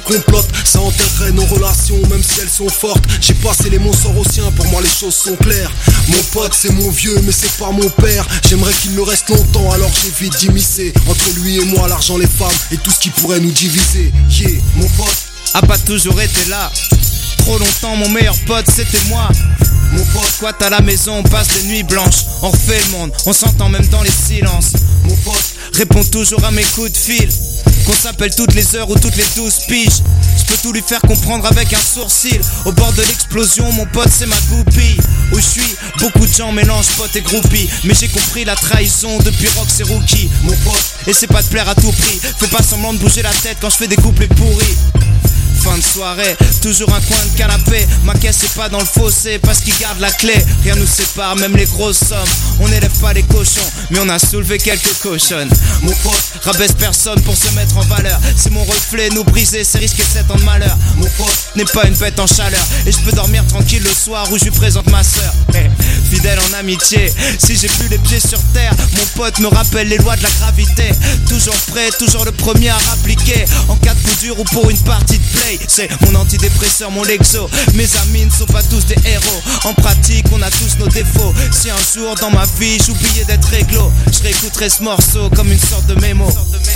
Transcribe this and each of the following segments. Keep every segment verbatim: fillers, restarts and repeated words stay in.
complotent, ça enterrerait nos relations même si elles sont fortes. J'ai passé les mots sans aux siens, pour moi les choses sont claires. Mon pote c'est mon vieux mais c'est pas mon père. J'aimerais qu'il le reste longtemps alors j'évite d'immiscer entre lui et moi l'argent, les femmes et tout ce qui pourrait nous diviser. Yeah, mon pote a pas toujours été là. Trop longtemps mon meilleur pote c'était moi. Mon pote squatte à la maison, on passe des nuits blanches. On refait le monde, on s'entend même dans les silences. Mon pote répond toujours à mes coups de fil. Qu'on s'appelle toutes les heures ou toutes les douze piges. Je peux tout lui faire comprendre avec un sourcil. Au bord de l'explosion, mon pote c'est ma goupille. Où je suis, beaucoup de gens mélangent pote et groupie. Mais j'ai compris la trahison depuis Rox et Rookie. Mon pote, et c'est pas de plaire à tout prix. Fais pas semblant de bouger la tête quand je fais des couplets pourris. Fin de soirée, toujours un coin de canapé. Ma caisse est pas dans le fossé parce qu'il garde la clé. Rien nous sépare, même les grosses sommes. On n'élève pas les cochons, mais on a soulevé quelques cochonnes. Mon pote rabaisse personne pour se mettre en valeur. C'est mon reflet, nous briser, c'est risquer sept ans de malheur. Mon pote n'est pas une bête en chaleur. Et je peux dormir tranquille le soir où je lui présente ma soeur. Hey, fidèle en amitié, si j'ai plus les pieds sur terre, mon pote me rappelle les lois de la gravité. Toujours prêt, toujours le premier à rappliquer. En cas de coup dur ou pour une partie de play. C'est mon antidépresseur, mon Lexo. Mes amis ne sont pas tous des héros. En pratique, on a tous nos défauts. Si un jour dans ma vie j'oubliais d'être réglo, je réécouterai ce morceau comme une sorte de mémo.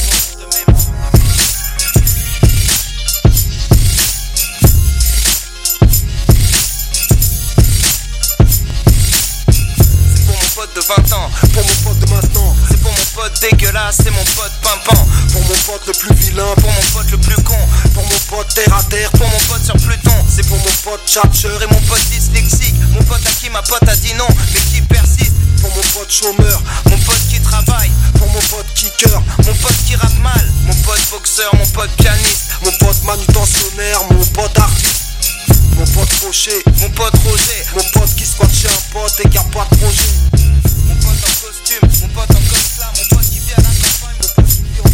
De vingt ans, pour mon pote de maintenant, c'est pour mon pote dégueulasse, c'est mon pote pimpant, pour mon pote le plus vilain, pour mon pote le plus con, pour mon pote terre à terre, pour mon pote sur Pluton, c'est pour mon pote tchatcheur et mon pote dyslexique, mon pote à qui ma pote a dit non, mais qui persiste, pour mon pote chômeur, mon pote qui travaille, pour mon pote kicker, mon pote qui rappe mal, mon pote boxeur, mon pote pianiste, mon pote manutentionnaire, mon pote artiste, mon pote fauché, mon pote Roger, mon pote qui squatte chez un pote et qui a pas de projet. Mon pote en costume, mon pote en cosplay, mon pote qui vit à la campagne, mon pote qui vit en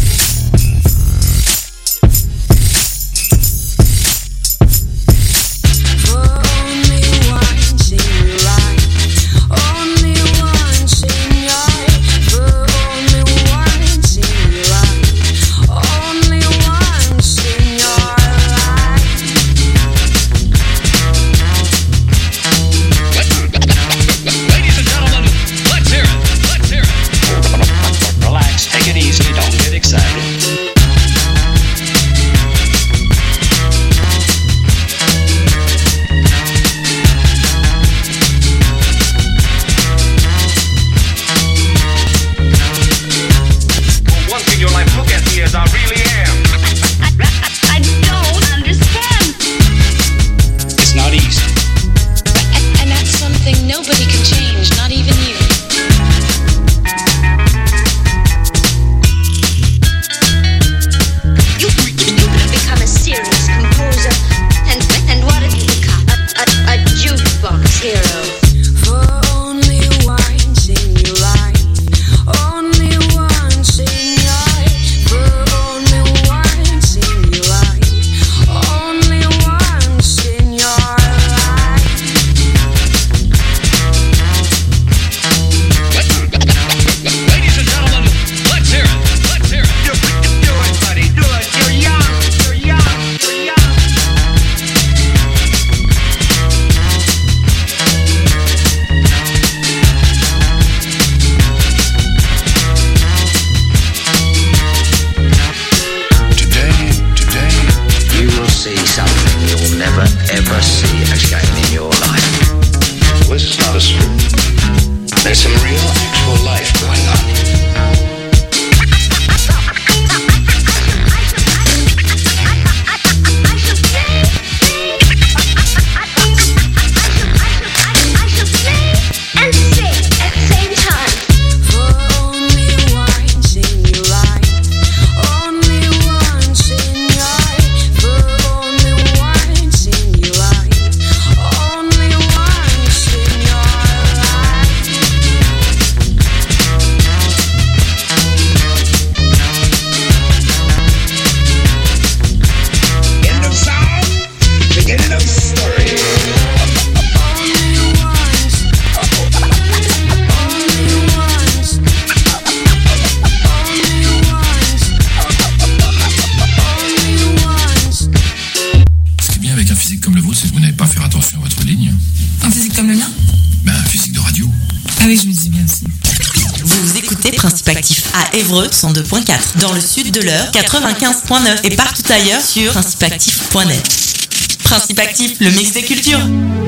oui, je me dis bien aussi. Vous écoutez Principe Actif à Évreux cent deux virgule quatre, dans le sud de l'Eure quatre-vingt-quinze virgule neuf et partout ailleurs sur principe actif point net. Principe Actif, le mix des cultures.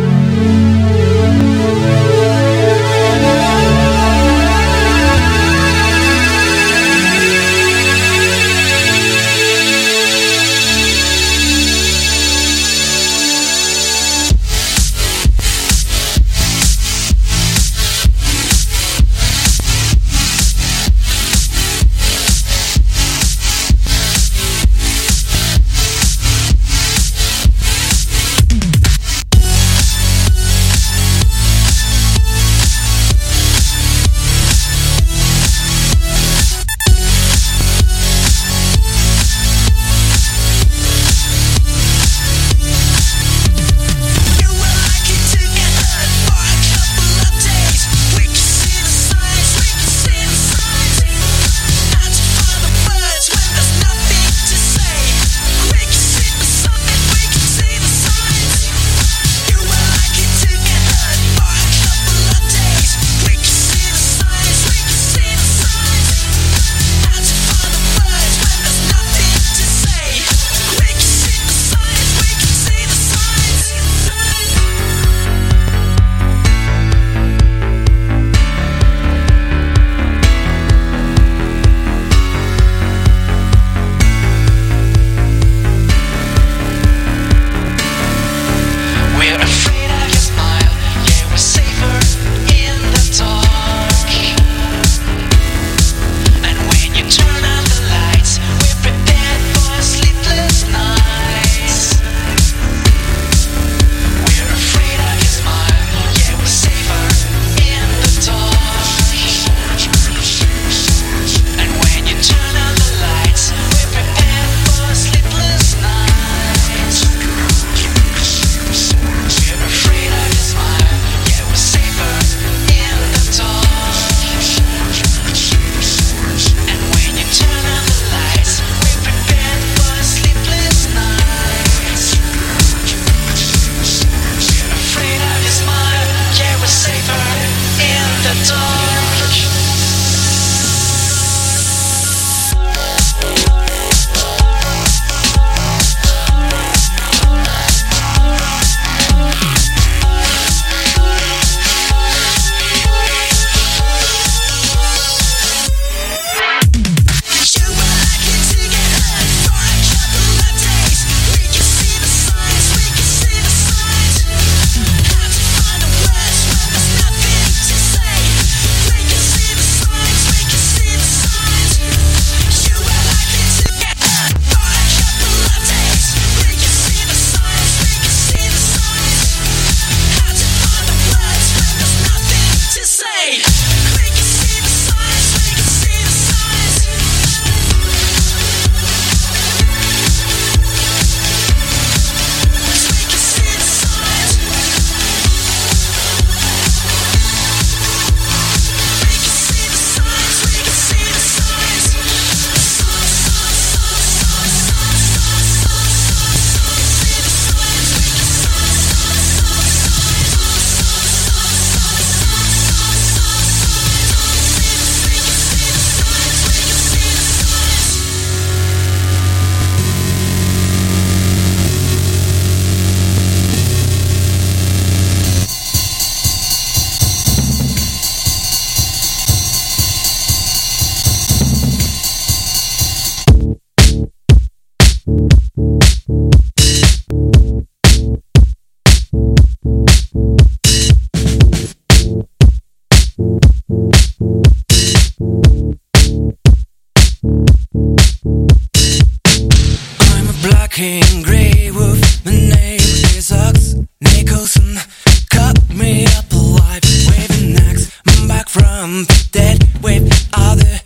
King Grey Wolf, my name is Ox Nicholson. Cut me up alive, waving axe. I'm back from the dead with other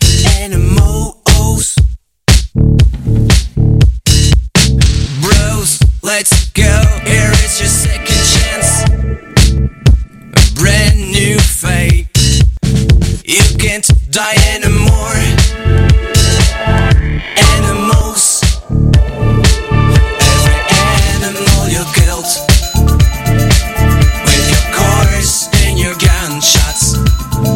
animals. Bros, let's go, here is your second chance. A brand new fate. You can't die anymore. Animals. With your cars and your gunshots,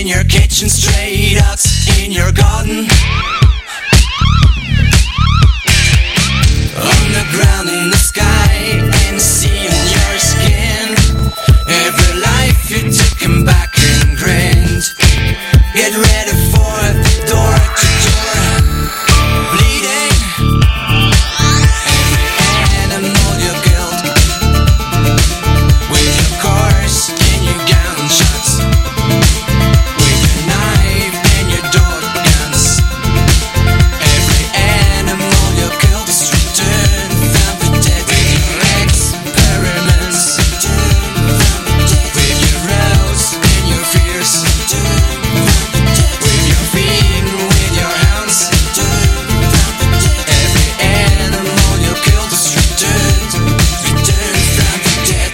your kitchen, stray dogs in your garden. On the ground, in the sky, in the sea, on your skin. Every life you took and back ingrained. Get ready for door to door bleeding. Every animal you killed with your cars and your gunshots, with your knife and your dog guns. Every animal you killed is returned from the dead. With your experiments, with your rows and your fears, with your feet, with your hands. Every animal you killed is returned, returned from the dead.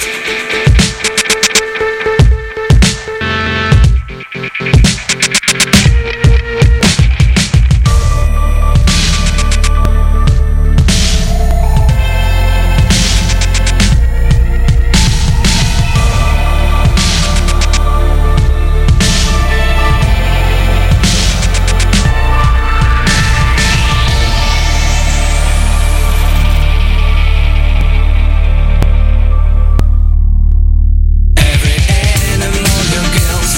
Every animal you killed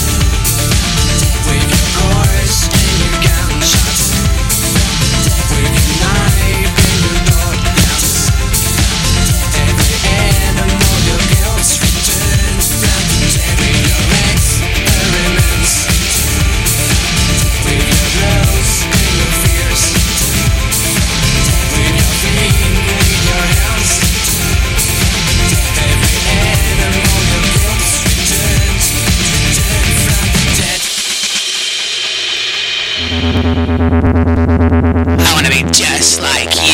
with your cars and your gunshots, with your knife and your dog guns. Every animal you killed is returned from the dead. With your experiments, with your blows and your fears, with your feet, with your hands. Every animal you killed is returned, returned from the dead. I wanna be just like you.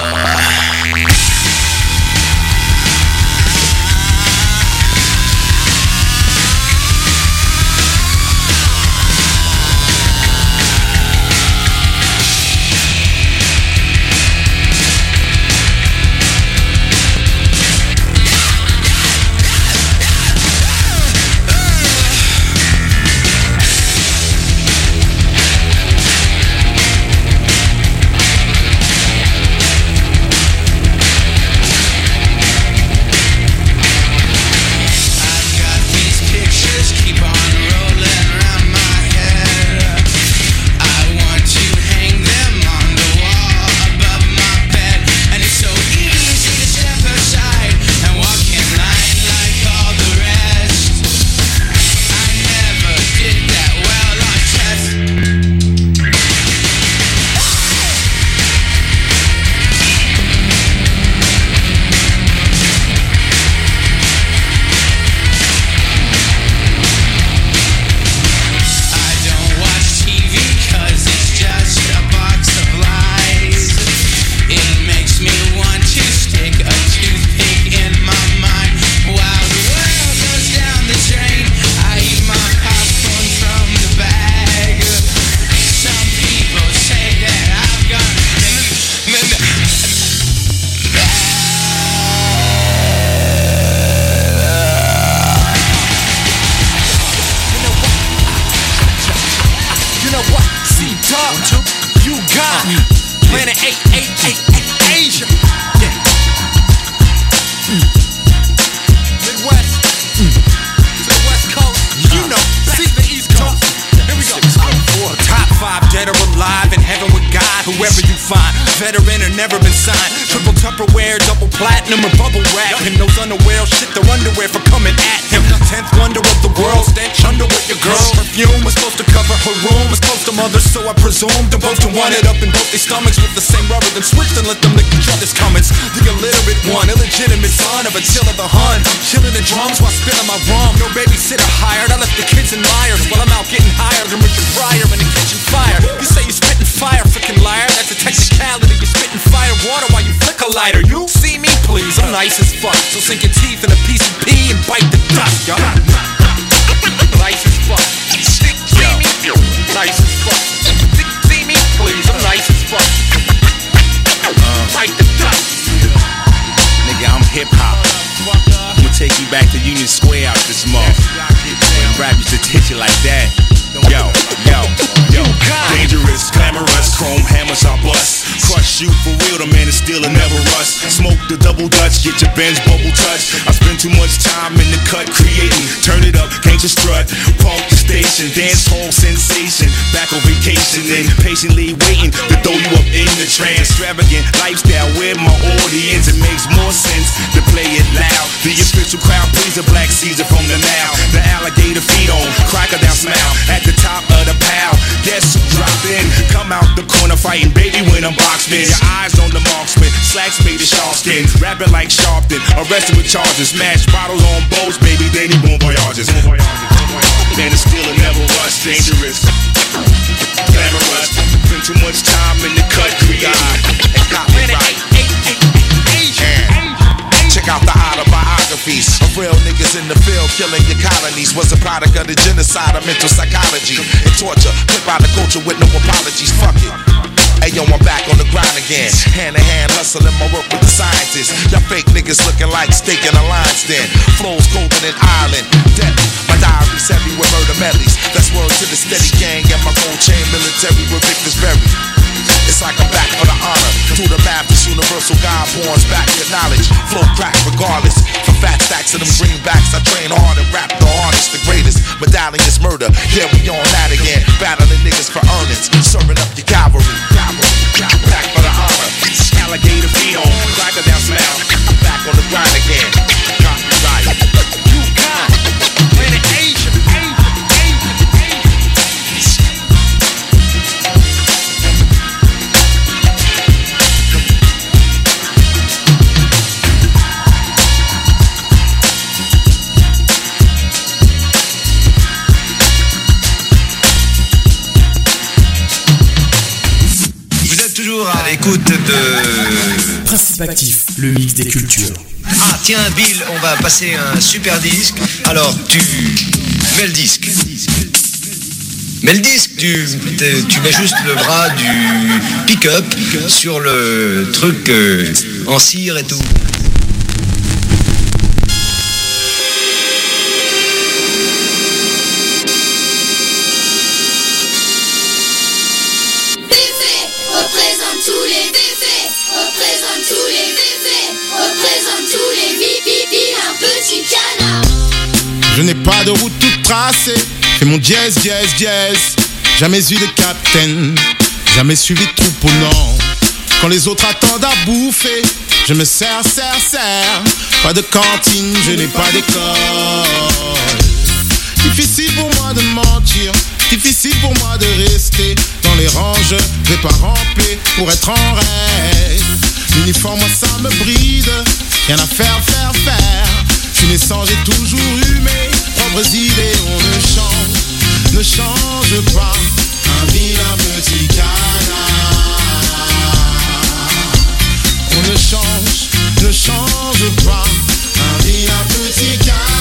Whoever you find, veteran or never been signed, triple Tupperware, double platinum or bubble wrap, and those underwear shit their underwear for coming at him. Tenth wonder of the world, stench under with your girl. Perfume was supposed to cover her room, was close to mother, so I presumed them both to wind it up in both their stomachs with the same rubber, then switched and let them lick each other's comments. The illiterate one, illegitimate son of a chill of the Hun, chilling the drums while spilling my rum. No babysitter hired, I left the kids in Myers while I'm out getting higher than Richard Pryor in the kitchen fire. You say you spitting fire, freaking liar, that's a technicality. You're spitting fire water while you flick a lighter. You see me, please, I'm nice as fuck, so sink your teeth in a piece of pee and bite the dust, yo. Nice as fuck. Yo, nice as fuck. See me, please, I'm nice as fuck. Bite the dust. Nigga, I'm hip hop. I'ma take you back to Union Square out this month. When rap used to hit you like that. build a man and still a never rust. Smoke the double Dutch, get your Benz bubble touch. I spend too much time in the cut creating. Turn it up, can't you strut? Pump the station, dance hall sensation. Back on vacation and patiently waiting to throw you up in the trance. Extravagant lifestyle with my audience. It makes more sense to play it loud. The official crowd pleaser, Black Caesar from the now. The alligator feet on, crocodile smile at the top of the pile. Guess who dropped in? Come out the corner fighting, baby, when I'm boxman. Your eyes on the marksman, slacks made of shark skin. Rapping like Sharpton, arrested with charges. Smash bottles on boats, baby, they need bon voyages. Man, it's still a never rush, dangerous, glamorous. Spend too much time in the cut, creating. Check out the autobiographies of real niggas in the field killing your colonies. Was a product of the genocide of mental psychology and torture. Clip out the culture with no apologies. Fuck it. Hey yo, I'm back on the grind again. Hand in hand, hustling my work with the scientists. Y'all fake niggas looking like steak in a lion's den. Flows colder than Ireland. Death. My diary's heavy with murder medleys. That's word to the steady gang and my gold chain military with Victor's Berry. It's like I'm back for the honor. Through the math, this universal God borns back to knowledge. Flow crack regardless. For fat stacks of them greenbacks, I train hard and rap the hardest, the greatest. Medallion is murder. Yeah, we on that again. Battling niggas for earnings. Serving up your cavalry. Back for the honor. Alligator feet on, crocodile smile. Back on the grind again. Copyright. You got Planet Asia. Toujours à l'écoute de Principe Actif, le mix des cultures. Ah tiens Bill, on va passer un super disque. Alors tu mets le disque. Mets le disque, tu, tu mets juste le bras du pick-up sur le truc euh, en cire et tout. Je n'ai pas de route toute tracée, fais mon dièse, dièse, dièse. Jamais eu de capitaine, jamais suivi de troupeau, non. Quand les autres attendent à bouffer, je me sers, sers, sers. Pas de cantine, je n'ai pas d'école. Difficile pour moi de mentir, difficile pour moi de rester dans les rangs, je vais pas ramper pour être en rêve. L'uniforme, moi ça me bride, rien à faire, faire, faire. Je suis naissant, j'ai toujours eu mes propres idées. On ne change, ne change pas un vilain petit canard. On ne change, ne change pas un vilain petit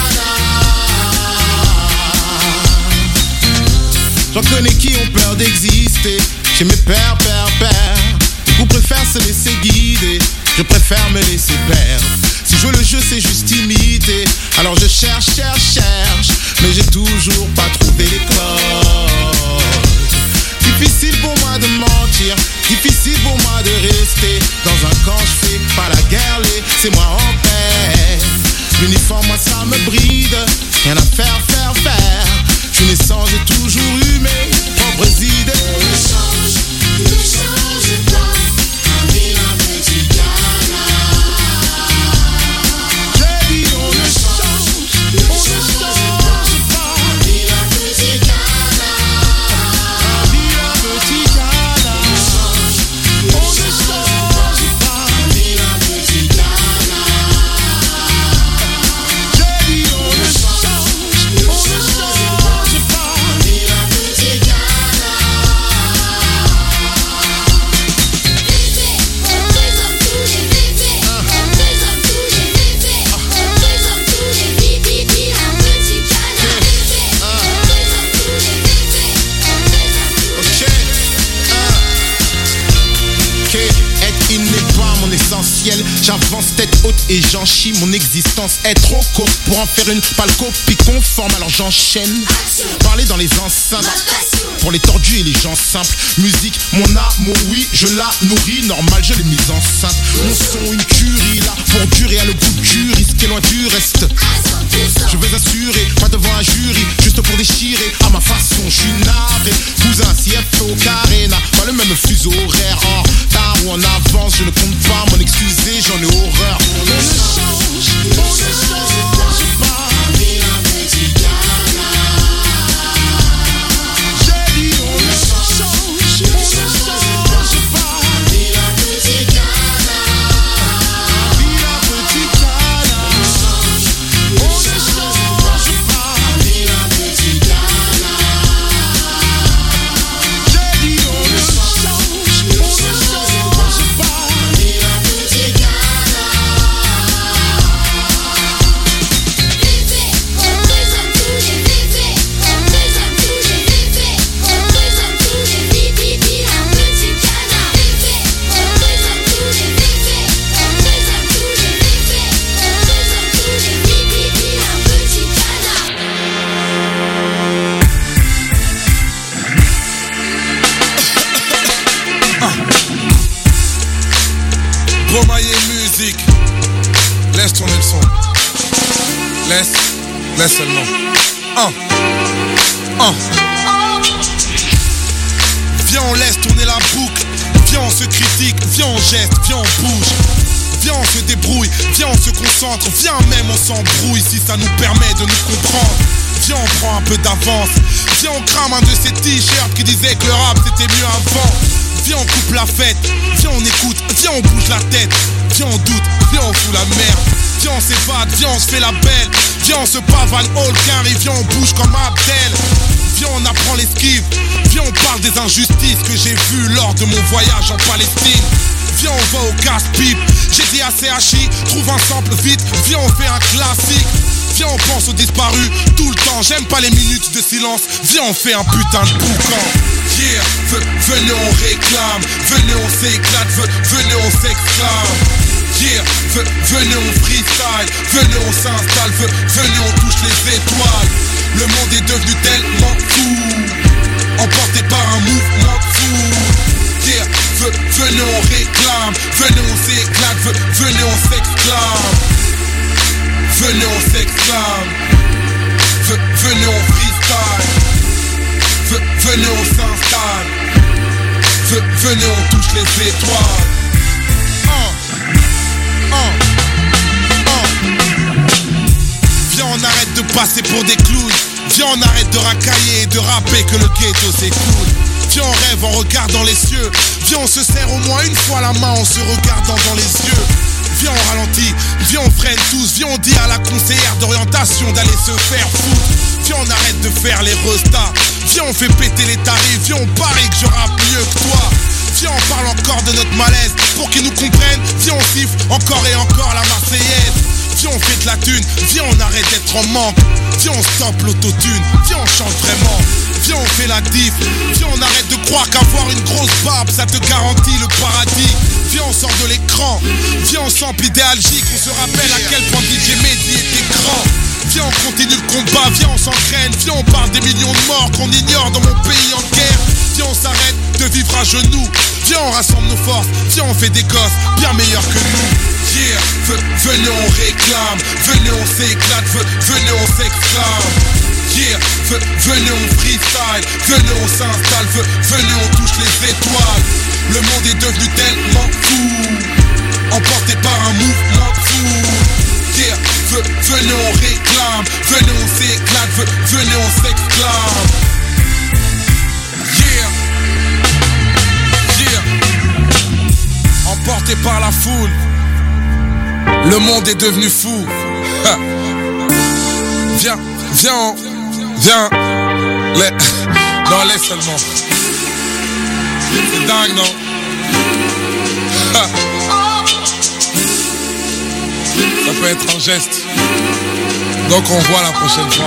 canard. J'en connais qui ont peur d'exister, chez mes pères, pères, pères. Beaucoup préfèrent se laisser guider, je préfère me laisser perdre. Si jouer le jeu c'est juste imiter, alors je cherche, cherche, cherche, mais j'ai toujours pas trouvé les codes. Difficile pour moi de mentir, difficile pour moi de rester dans un camp, je fais pas la guerre, laissez-moi en paix. L'uniforme moi ça me bride, rien à faire, faire, faire. Je suis naissant, j'ai toujours eu mes propres idées. On ne change, ne change pas un vilain petit canard. J'ai dit on ne change, ne change pas un vilain petit canard. Un vilain petit canard. On ne change, on ne change pas un vilain petit canard. J'ai dit on ne change, on ne change pas un vilain petit canard. J'avance tête haute et j'en chie. Mon existence est trop courte pour en faire une pâle copie conforme. Alors j'enchaîne, parler dans les enceintes, pour les tordus et les gens simples. Musique, mon amour, oui, je la nourris. Normal, je l'ai mise enceinte. Mon son, une curie, là, pour durer à le bout du risque. Loin du reste. Je veux assurer, pas devant un jury, juste pour déchirer. À ma façon, je suis navré. Cousin, si F au carré, n'a pas le même fuseau horaire. En retard ou en avance, je ne compte pas m'en excuser, j'en ai horreur. On ne change, on ne change pas. Ni un petit canard. J'ai dit on ne change, on ne change pas. Ni un petit canard. Ni un petit canard. On ne change pas. Ni un petit canard. J'ai dit on ne change, on ne change pas. Ni un petit canard. Romaillé musique. Laisse tourner le son. Laisse, laisse seulement. Un, un. Viens, on laisse tourner la boucle. Viens, on se critique. Viens, on geste. Viens, on bouge. Viens, on se débrouille. Viens, on se concentre. Viens, même, on s'embrouille si ça nous permet de nous comprendre. Viens, on prend un peu d'avance. Viens, on crame un de ces t-shirts qui disaient que le rap c'était mieux avant. Viens, on coupe la fête. Viens, on écoute. Viens, on bouge la tête. Viens, on doute. Viens, on fout la merde. Viens, on s'évade. Viens, on se fait la belle. Viens, on se pavane all carré. Viens, on bouge comme Abdel. Viens, on apprend l'esquive. Viens, on parle des injustices que j'ai vues lors de mon voyage en Palestine. Viens, on va au casse-pipe. J'ai dit à C H I, trouve un sample vite. Viens, on fait un classique. Viens, on pense aux disparus tout le temps. J'aime pas les minutes de silence. Viens, on fait un putain de boucan. Yeah, v- venez, on réclame. Venez, on s'éclate. V- venez, on s'exclame. Yeah, v- venez, on freestyle. Venez, on s'installe. V- venez, on touche les étoiles. Le monde est devenu tellement fou, emporté par un mouvement fou. Yeah, v- venez, on réclame. Venez, on s'éclate. V- venez, on s'exclame. Venez, on s'exclame. V- venez, on freestyle. V- venez, on s'installe. V- venez, on touche les étoiles. Un, un, un. Viens, on arrête de passer pour des clowns. Viens, on arrête de racailler et de rapper que le ghetto s'écoule. Viens, on rêve en regardant les cieux. Viens, on se serre au moins une fois la main en se regardant dans les yeux. Viens, on ralentit, viens, on freine tous. Viens, on dit à la conseillère d'orientation d'aller se faire foutre. Viens, on arrête de faire les restas. Viens, on fait péter les tarifs. Viens, on parie que je rappe mieux que toi. Viens, on parle encore de notre malaise pour qu'ils nous comprennent. Viens, on siffle encore et encore la Marseillaise. Viens, on fait de la thune. Viens, on arrête d'être en manque. Viens, on stoppe l'autotune. Viens, on chante vraiment. Viens, on fait la diff. Viens, on arrête de croire qu'avoir une grosse barbe ça te garantit le paradis. Viens, on sort de l'écran. Viens, on sample idéalgique. On se rappelle à quel point D J Mehdi était grand. Viens, on continue le combat. Viens, on s'entraîne. Viens, on parle des millions de morts qu'on ignore dans mon pays en guerre. Viens, on s'arrête de vivre à genoux. Viens, on rassemble nos forces. Viens, on fait des gosses bien meilleurs que nous. Yeah, v- venez, on réclame. Venez, on s'éclate. V- venez, on s'exclame. Yeah, v- venez, on freestyle. Venez, on s'installe. V- venez, on touche les étoiles. Le monde est devenu tellement fou, emporté par un mouvement fou. Yeah, v- venez, on réclame. Venez, on s'éclate. V- venez, on s'exclame. Yeah, yeah. Emporté par la foule, le monde est devenu fou. Ha. Viens, viens, viens. Les... Non, laisse seulement. C'est dingue, non? Ha. Ça peut être un geste. Donc on voit la prochaine fois.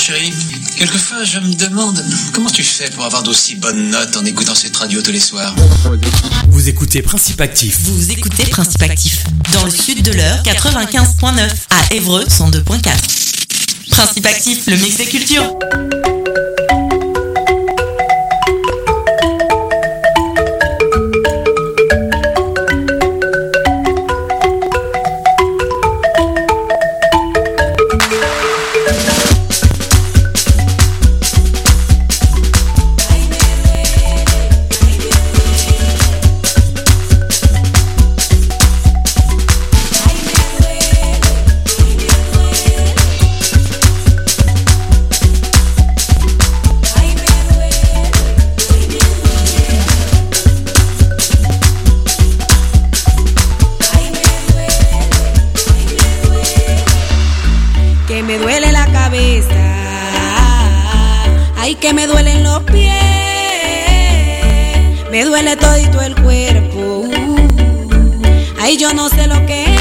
chérie, quelquefois je me demande comment tu fais pour avoir d'aussi bonnes notes en écoutant cette radio tous les soirs. Vous écoutez Principe Actif. Vous écoutez Principe Actif. Dans le sud de l'heure, quatre-vingt-quinze virgule neuf. À Évreux, cent deux virgule quatre. Principe Actif, le mix des cultures. Que me duelen los pies, me duele todito el cuerpo. Ay, yo no sé lo que es.